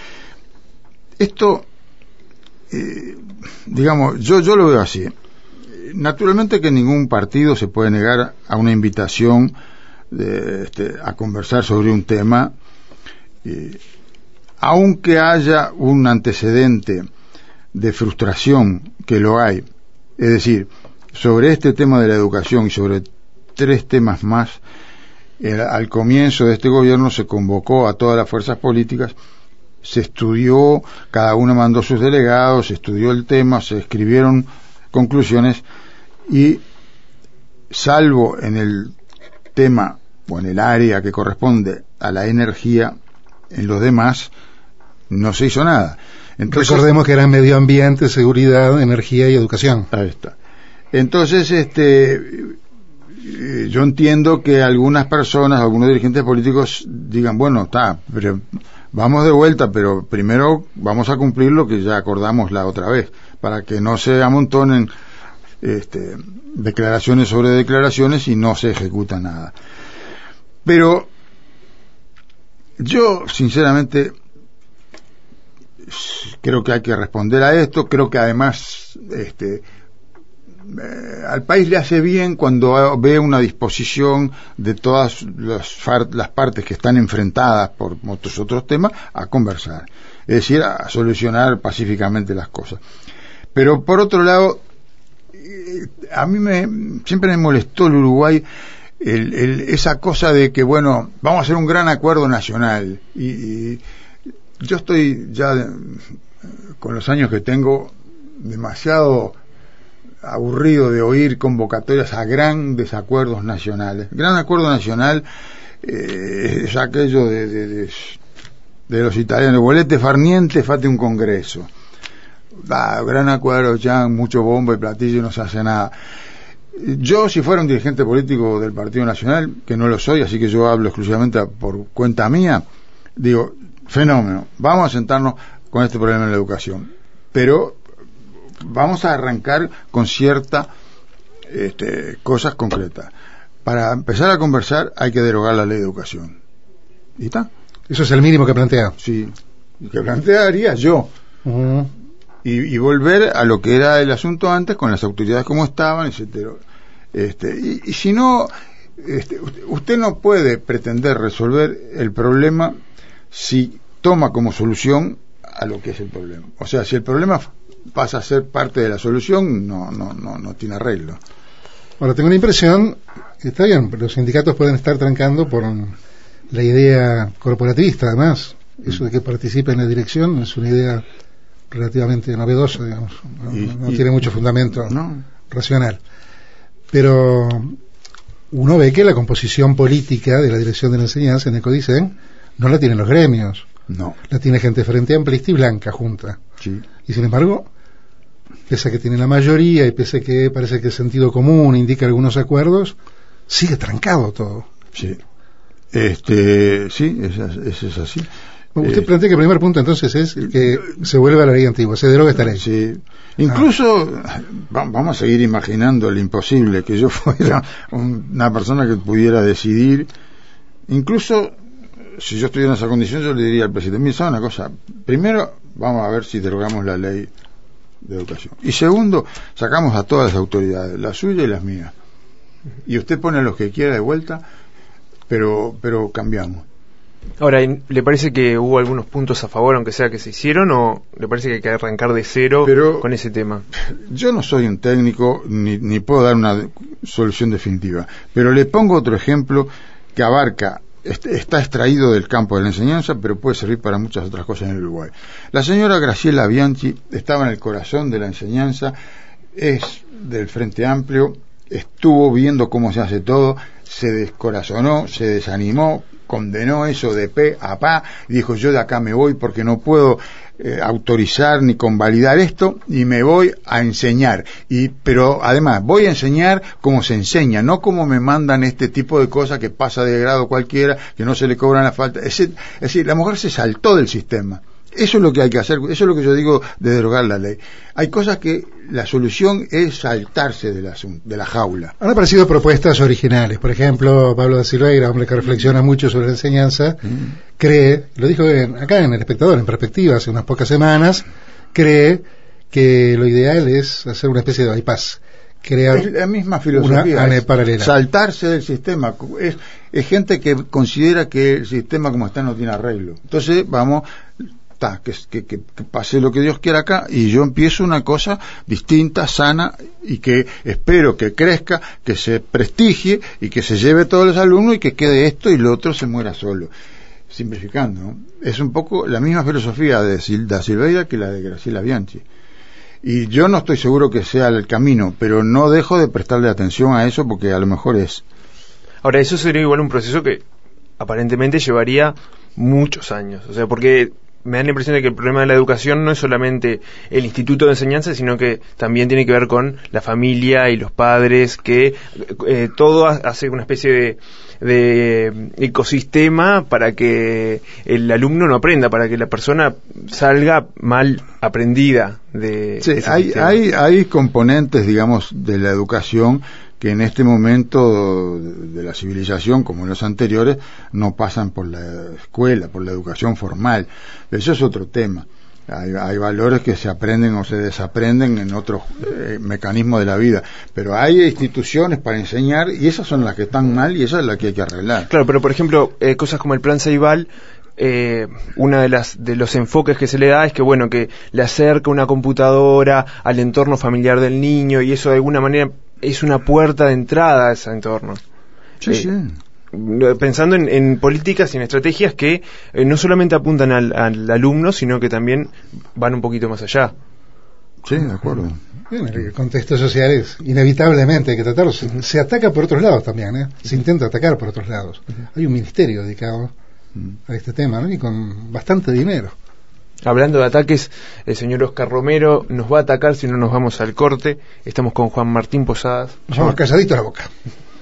Esto, eh, digamos, yo, yo lo veo así. Naturalmente que ningún partido se puede negar a una invitación de, este, a conversar sobre un tema, eh, aunque haya un antecedente de frustración, que lo hay. Es decir, sobre este tema de la educación y sobre tres temas más, el, al comienzo de este gobierno se convocó a todas las fuerzas políticas, se estudió, cada uno mandó sus delegados, se estudió el tema, se escribieron conclusiones y, salvo en el tema o en el área que corresponde a la energía, en los demás no se hizo nada. Entonces, recordemos que eran medio ambiente, seguridad, energía y educación. Ahí está. Entonces, este, yo entiendo que algunas personas, algunos dirigentes políticos digan, bueno, está, pero vamos de vuelta, pero primero vamos a cumplir lo que ya acordamos la otra vez, para que no se amontonen este, declaraciones sobre declaraciones y no se ejecuta nada. Pero yo, sinceramente, creo que hay que responder a esto. Creo que además este, eh, al país le hace bien cuando ve una disposición de todas las, las partes que están enfrentadas por muchos otros temas a conversar, es decir, a solucionar pacíficamente las cosas. Pero por otro lado, eh, a mí me siempre me molestó el Uruguay el, el, esa cosa de que, bueno, vamos a hacer un gran acuerdo nacional y, y yo estoy ya, con los años que tengo, demasiado aburrido de oír convocatorias a grandes acuerdos nacionales. Gran acuerdo nacional eh, es aquello de, de, de, de los italianos, volete far niente, fate un congreso. Ah, gran acuerdo, ya mucho bombo y platillo y no se hace nada. Yo, si fuera un dirigente político del Partido Nacional, que no lo soy, así que yo hablo exclusivamente por cuenta mía, digo, fenómeno, vamos a sentarnos con este problema en la educación, pero vamos a arrancar con ciertas este, cosas concretas. Para empezar a conversar hay que derogar la ley de educación. ¿Y está? Eso es el mínimo que plantea. Sí, que plantearía yo. Uh-huh. Y, y volver a lo que era el asunto antes, con las autoridades como estaban, etcétera. Este, y, y si no, este, usted, usted no puede pretender resolver el problema si toma como solución a lo que es el problema. O sea, si el problema pasa a ser parte de la solución, no, no, no, no tiene arreglo. Ahora, tengo la impresión, está bien, los sindicatos pueden estar trancando por la idea corporativista, además. Eso de que participe en la dirección es una idea relativamente novedosa, digamos. No, y, no y, tiene mucho fundamento no. racional. Pero uno ve que la composición política de la dirección de la enseñanza en el Codicen no la tienen los gremios. No. La tiene gente Frente Amplista y Blanca junta. Sí. Y sin embargo, pese a que tiene la mayoría y pese a que parece que el sentido común indica algunos acuerdos, sigue trancado todo. Sí. Este, sí, eso es, es así. Usted eh, plantea que el primer punto entonces es que se vuelva a la ley antigua, se deroga esta ley. Sí. Incluso ah. va, vamos a seguir imaginando lo imposible, que yo fuera un, una persona que pudiera decidir. Incluso si yo estuviera en esa condición, yo le diría al presidente, mira, ¿sabe una cosa? Primero vamos a ver si derogamos la ley de educación. Y segundo, sacamos a todas las autoridades, las suyas y las mías. Y usted pone a los que quiera de vuelta, pero pero cambiamos. Ahora, ¿le parece que hubo algunos puntos a favor, aunque sea que se hicieron, o le parece que hay que arrancar de cero pero, con ese tema? Yo no soy un técnico, ni, ni puedo dar una solución definitiva, pero le pongo otro ejemplo que abarca, está extraído del campo de la enseñanza, pero puede servir para muchas otras cosas en el Uruguay. La señora Graciela Bianchi estaba en el corazón de la enseñanza, es del Frente Amplio, estuvo viendo cómo se hace todo, se descorazonó, se desanimó, condenó eso de pe a pa, y dijo, yo de acá me voy porque no puedo eh, autorizar ni convalidar esto, y me voy a enseñar. Y pero además voy a enseñar como se enseña, no como me mandan este tipo de cosas que pasa de grado cualquiera, que no se le cobran la falta. Es, es decir, la mujer se saltó del sistema. Eso es lo que hay que hacer, eso es lo que yo digo de derogar la ley. Hay cosas que la solución es saltarse de la, de la jaula. Han aparecido propuestas originales. Por ejemplo, Pablo da Silveira, hombre que reflexiona mucho sobre la enseñanza, mm. cree, lo dijo en, acá en El Espectador, en perspectiva, hace unas pocas semanas, cree que lo ideal es hacer una especie de bypass. Crear es la misma filosofía, una paralela. Saltarse del sistema. Es, es gente que considera que el sistema como está no tiene arreglo. Entonces, vamos... Ta, que, que, que pase lo que Dios quiera acá y yo empiezo una cosa distinta, sana y que espero que crezca, que se prestigie y que se lleve todos los alumnos y que quede esto y lo otro se muera solo, simplificando, ¿no? Es un poco la misma filosofía de da Silveira que la de Graciela Bianchi y yo no estoy seguro que sea el camino, pero no dejo de prestarle atención a eso porque a lo mejor es. Ahora, eso sería igual un proceso que aparentemente llevaría muchos años, o sea, porque me da la impresión de que el problema de la educación no es solamente el instituto de enseñanza, sino que también tiene que ver con la familia y los padres, que eh, todo hace una especie de, de ecosistema para que el alumno no aprenda, para que la persona salga mal aprendida de sí, ese hay, sistema. hay, hay componentes, digamos, de la educación que en este momento de la civilización, como en los anteriores, no pasan por la escuela, por la educación formal. Eso es otro tema. Hay, hay valores que se aprenden o se desaprenden en otros eh, mecanismos de la vida, pero hay instituciones para enseñar y esas son las que están mal y esas es las que hay que arreglar. Claro, pero por ejemplo, eh, cosas como el Plan Ceibal, eh, una de las de los enfoques que se le da es que bueno, que le acerca una computadora al entorno familiar del niño y eso de alguna manera es una puerta de entrada a ese entorno. Sí, eh, sí. Pensando en, en políticas y en estrategias que eh, no solamente apuntan al, al alumno, sino que también van un poquito más allá. Sí, de acuerdo. En el contexto social es inevitablemente hay que tratarlo. Se, se ataca por otros lados también, ¿eh? Se intenta atacar por otros lados. Hay un ministerio dedicado a este tema, ¿no? Y con bastante dinero. Hablando de ataques, el señor Oscar Romero nos va a atacar si no nos vamos al corte. Estamos con Juan Martín Posadas. Nos vamos calladito a la boca.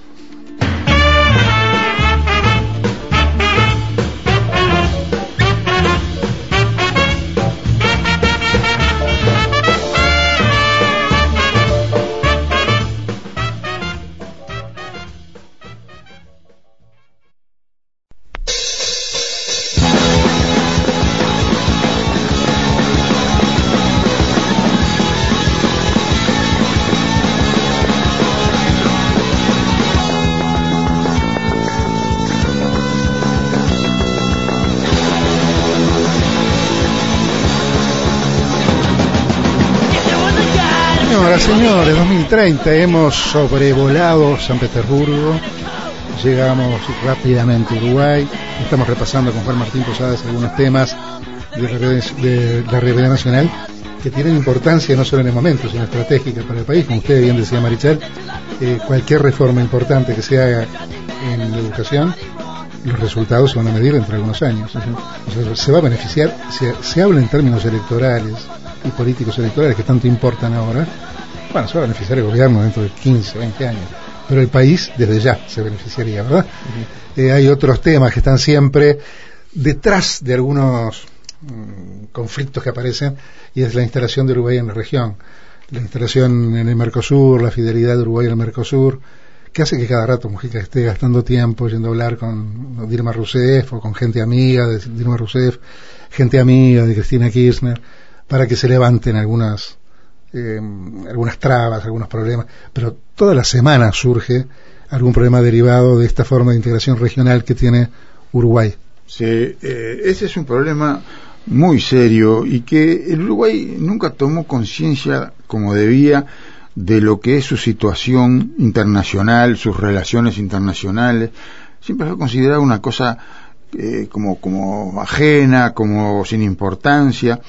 Señores, dos mil treinta hemos sobrevolado San Petersburgo, llegamos rápidamente a Uruguay, estamos repasando con Juan Martín Posadas algunos temas de la, de la realidad nacional que tienen importancia no solo en el momento, sino estratégica para el país. Como usted bien decía, Marichal, eh, cualquier reforma importante que se haga en la educación, los resultados se van a medir dentro de algunos años. O sea, se va a beneficiar, se, se habla en términos electorales y políticos electorales que tanto importan ahora. Bueno, se va a beneficiar el gobierno dentro de quince, veinte años, pero el país desde ya se beneficiaría, ¿verdad? Uh-huh. Eh, hay otros temas que están siempre detrás de algunos mmm, conflictos que aparecen, y es la instalación de Uruguay en la región, la instalación en el Mercosur, la fidelidad de Uruguay al Mercosur, que hace que cada rato Mujica esté gastando tiempo yendo a hablar con Dilma Rousseff o con gente amiga de Dilma Rousseff, gente amiga de Cristina Kirchner, para que se levanten algunas Eh, algunas trabas, algunos problemas, pero toda la semana surge algún problema derivado de esta forma de integración regional que tiene Uruguay. Sí, eh, ese es un problema muy serio y que el Uruguay nunca tomó conciencia como debía de lo que es su situación internacional, sus relaciones internacionales. Siempre fue considerado una cosa eh, como, como ajena, como sin importancia.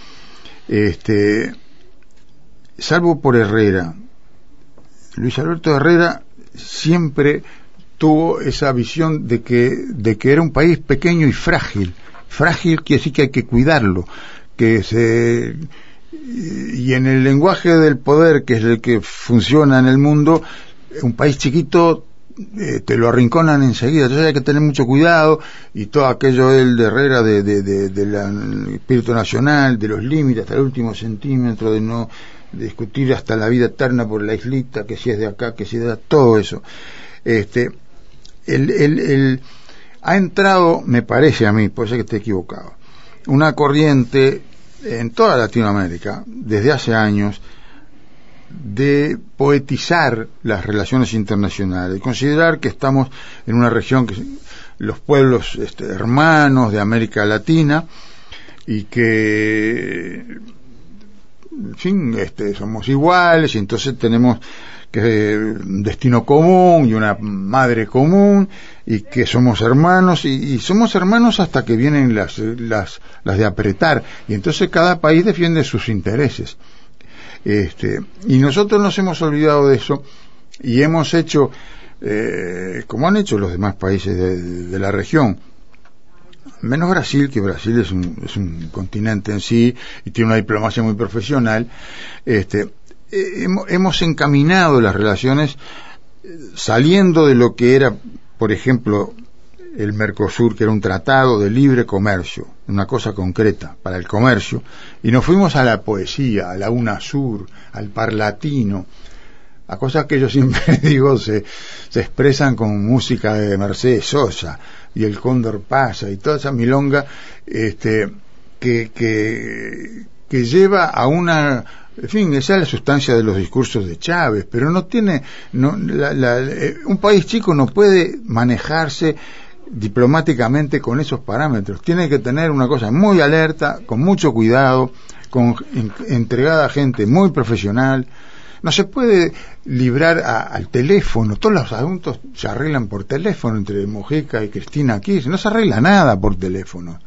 Este salvo por Herrera. Luis Alberto Herrera siempre tuvo esa visión de que, de que era un país pequeño y frágil. Frágil quiere decir que hay que cuidarlo, que se, y en el lenguaje del poder, que es el que funciona en el mundo, un país chiquito eh, te lo arrinconan enseguida, entonces hay que tener mucho cuidado, y todo aquello del de Herrera de, de, de, de la, el espíritu nacional, de los límites hasta el último centímetro, de no de discutir hasta la vida eterna por la islita, que si es de acá, que si es de acá, todo eso. Este, el, el, el, ha entrado, me parece a mí, puede ser que esté equivocado, una corriente en toda Latinoamérica, desde hace años, de poetizar las relaciones internacionales, considerar que estamos en una región que los pueblos este, hermanos de América Latina, y que en fin, este, somos iguales, y entonces tenemos que un destino común y una madre común, y que somos hermanos, y, y somos hermanos hasta que vienen las, las, las de apretar, y entonces cada país defiende sus intereses. Este, y nosotros nos hemos olvidado de eso, y hemos hecho, eh, como han hecho los demás países de, de, de la región, menos Brasil, que Brasil es un, es un continente en sí y tiene una diplomacia muy profesional. Este, eh, hemos, hemos encaminado las relaciones saliendo de lo que era, por ejemplo, el Mercosur, que era un tratado de libre comercio, una cosa concreta para el comercio, y nos fuimos a la poesía, a la UNASUR, al parlatino, a cosas que yo siempre digo se, se expresan con música de Mercedes Sosa y el Cóndor pasa y toda esa milonga este, que, que, que lleva a una, en fin, esa es la sustancia de los discursos de Chávez, pero no tiene, no, la, la, un país chico no puede manejarse diplomáticamente con esos parámetros, tiene que tener una cosa muy alerta, con mucho cuidado, con en, entregada gente muy profesional. No se puede librar a, al teléfono, todos los asuntos se arreglan por teléfono entre Mujica y Cristina Kirchner, no se arregla nada por teléfono.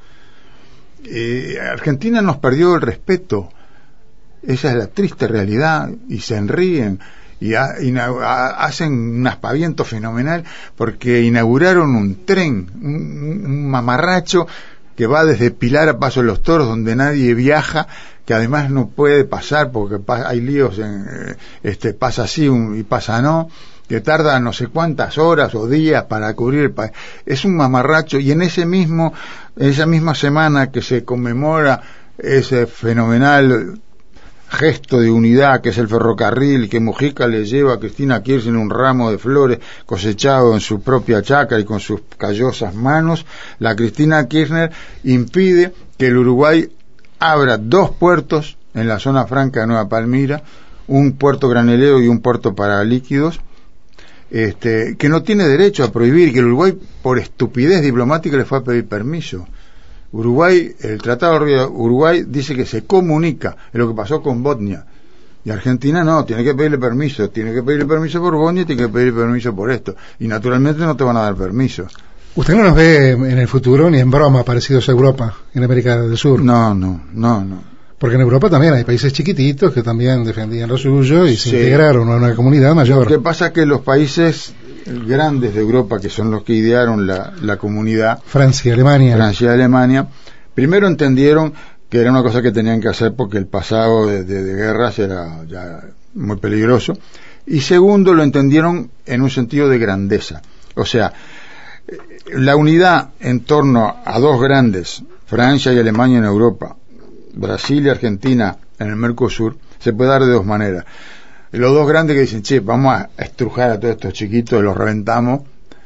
Eh, Argentina nos perdió el respeto, esa es la triste realidad, y se enríen y, a, y a, hacen un aspaviento fenomenal porque inauguraron un tren, un, un mamarracho que va desde Pilar a Paso de los Toros, donde nadie viaja, que además no puede pasar porque pa- hay líos, en, eh, este, pasa así un, y pasa no, que tarda no sé cuántas horas o días para cubrir el país. Es un mamarracho, y en ese mismo, en esa misma semana que se conmemora ese fenomenal gesto de unidad que es el ferrocarril, que Mujica le lleva a Cristina Kirchner un ramo de flores cosechado en su propia chacra y con sus callosas manos, la Cristina Kirchner impide que el Uruguay abra dos puertos en la zona franca de Nueva Palmira, un puerto granelero y un puerto para líquidos, este, que no tiene derecho a prohibir, que el Uruguay por estupidez diplomática le fue a pedir permiso. Uruguay, el Tratado de Río Uruguay dice que se comunica, es lo que pasó con Botnia, y Argentina no, tiene que pedirle permiso, tiene que pedirle permiso por Botnia y tiene que pedirle permiso por esto, y naturalmente no te van a dar permiso. ¿Usted no nos ve en el futuro ni en broma parecidos a Europa, en América del Sur? No, no, no, no. Porque en Europa también hay países chiquititos que también defendían lo suyo y Sí. se integraron a una comunidad mayor. Lo que pasa es que los países grandes de Europa, que son los que idearon la, la comunidad, Francia, Alemania. Francia y Alemania, primero entendieron que era una cosa que tenían que hacer porque el pasado de, de, de guerras era ya muy peligroso, y segundo lo entendieron en un sentido de grandeza. O sea, la unidad en torno a dos grandes, Francia y Alemania en Europa, Brasil y Argentina en el Mercosur, se puede dar de dos maneras. Los dos grandes que dicen, che, vamos a estrujar a todos estos chiquitos, los reventamos,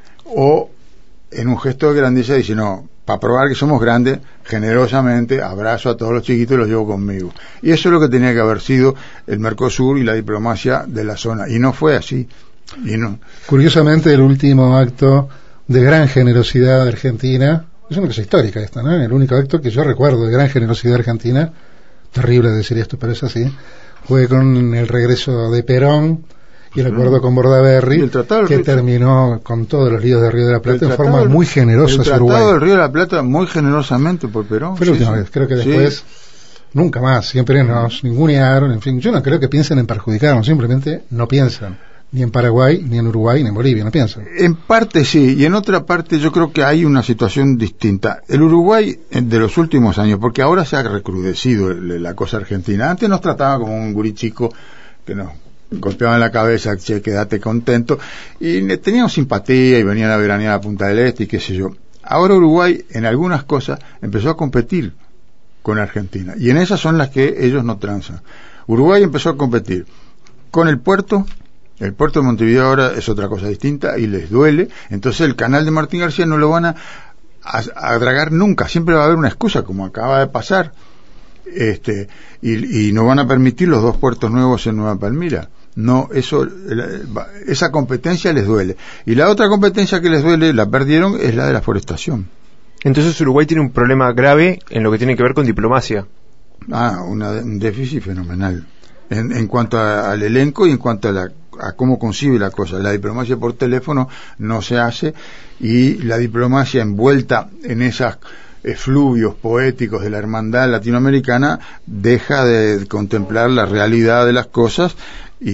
o en un gesto de grandeza dice, no, para probar que somos grandes, generosamente abrazo a todos los chiquitos y los llevo conmigo. Y eso es lo que tenía que haber sido el Mercosur y la diplomacia de la zona, y no fue así. Y no. Curiosamente, el último acto de gran generosidad de Argentina, es una cosa histórica esta, ¿no? El único acto que yo recuerdo de gran generosidad argentina, terrible decir esto, pero es así, fue con el regreso de Perón y el acuerdo con Bordaberry, el tratado que Río, terminó con todos los líos de Río de la Plata en tratado, forma muy generosa hacia Uruguay. El tratado del Río de la Plata muy generosamente por Perón. Fue la sí, última sí. vez, creo que después Sí. nunca más, siempre nos ningunearon, en fin, yo no creo que piensen en perjudicarnos, simplemente no piensan, ni en Paraguay, ni en Uruguay, ni en Bolivia, no piensan. En parte sí, y en otra parte yo creo que hay una situación distinta. El Uruguay eh, de los últimos años, porque ahora se ha recrudecido el- la cosa argentina, antes nos trataba como un gurí chico que nos golpeaba en la cabeza, che, quédate contento, y le teníamos simpatía y venían a veranear a Punta del Este y qué sé yo. Ahora Uruguay en algunas cosas empezó a competir con Argentina, y en esas son las que ellos no transan. Uruguay empezó a competir con el puerto. El puerto de Montevideo ahora es otra cosa distinta y les duele, entonces el canal de Martín García no lo van a, a, a dragar nunca, siempre va a haber una excusa, como acaba de pasar, este y, y no van a permitir los dos puertos nuevos en Nueva Palmira. No, eso, esa competencia les duele. Y la otra competencia que les duele, la perdieron, es la de la forestación. Entonces Uruguay tiene un problema grave en lo que tiene que ver con diplomacia. Ah, una, un déficit fenomenal. En, en cuanto a, al elenco y en cuanto a, la, a cómo concibe la cosa. La diplomacia por teléfono no se hace, y la diplomacia envuelta en esas efluvios poéticos de la hermandad latinoamericana deja de contemplar la realidad de las cosas y,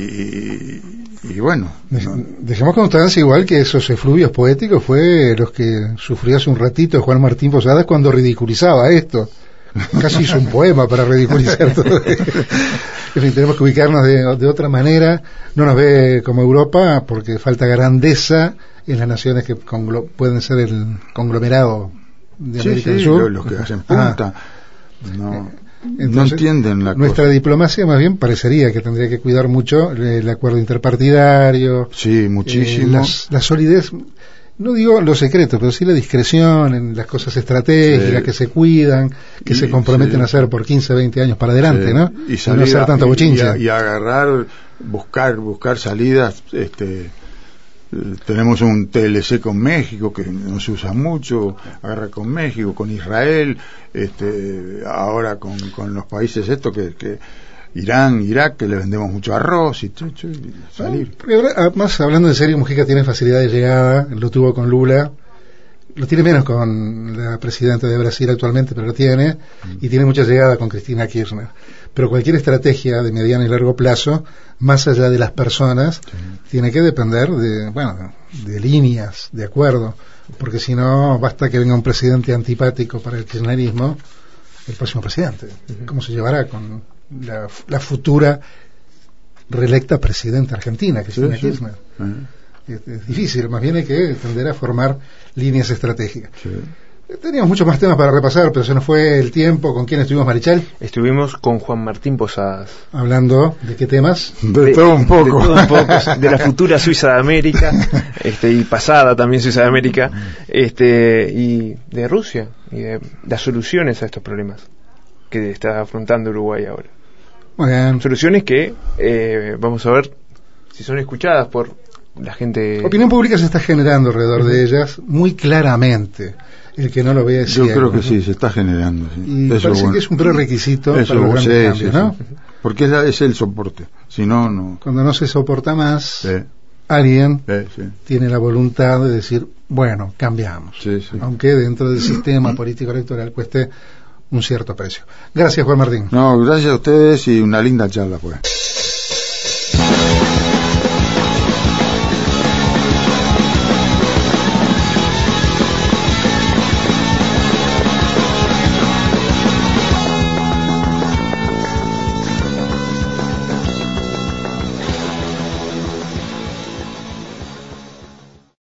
y, y bueno. Dej- No. Dejemos constancia igual que esos efluvios poéticos fue los que sufrió hace un ratito Juan Martín Posadas cuando ridiculizaba esto. Casi hizo un poema para ridiculizar todo. En fin, tenemos que ubicarnos de, de otra manera. No nos ve como Europa porque falta grandeza en las naciones que conglo- pueden ser el conglomerado de Sí, América sí, del Sur. lo- los que hacen punta. No, Entonces, no entienden la nuestra cosa. diplomacia más bien parecería que tendría que cuidar mucho el acuerdo interpartidario, Sí, eh, muchísimo. las- la solidez, no digo lo secreto, pero sí la discreción en las cosas estratégicas, Sí. que se cuidan, que Y- se comprometen sí. a hacer por quince, veinte años para adelante, Sí, ¿no? Y no salir hacer a- tanto y- bochinche. y a- y agarrar, buscar, buscar salidas. Este, eh, tenemos un T L C con México que no se usa mucho, agarra con México, con Israel, este, ahora con, con los países estos que, que Irán, Irak, que le vendemos mucho arroz y, chu, chu, y salir. Porque ahora, además, hablando en serio, Mujica tiene facilidad de llegada, lo tuvo con Lula, lo tiene menos con la presidenta de Brasil actualmente, pero lo tiene, y tiene mucha llegada con Cristina Kirchner. pero cualquier estrategia de mediano y largo plazo, más allá de las personas, sí. tiene que depender de, bueno, de líneas, de acuerdo, porque si no, basta que venga un presidente antipático para el kirchnerismo, el próximo presidente. Uh-huh. ¿Cómo se llevará con la, la futura reelecta presidenta argentina, Cristina sí, Kirchner? Sí. Uh-huh. Es, es difícil, más bien hay que tender a formar líneas estratégicas. Sí. Teníamos muchos más temas para repasar, pero se nos fue el tiempo. ¿Con quién estuvimos, Marichal? Estuvimos con Juan Martín Posadas. ¿Hablando de qué temas? De, de todo un poco. De todo un poco. De la futura Suiza de América, este, y pasada también Suiza de América, este, y de Rusia, y de las soluciones a estos problemas que está afrontando Uruguay ahora. Muy bien. Soluciones que eh, vamos a ver si son escuchadas por la gente. Opinión pública se está generando alrededor uh-huh. de ellas muy claramente. El que no lo vea es Yo ciego, creo que ¿no? sí, se está generando. Sí. Y Eso parece bueno. que es un prerequisito Eso, para los sí, grandes sí, cambios, sí, ¿no? sí. Porque es, la, es el soporte. Si no, no. Cuando no se soporta más, sí. alguien sí, sí. tiene la voluntad de decir, bueno, cambiamos. Sí, sí. Aunque dentro del sistema político electoral cueste un cierto precio. Gracias, Juan Martín. No, gracias a ustedes y una linda charla, pues.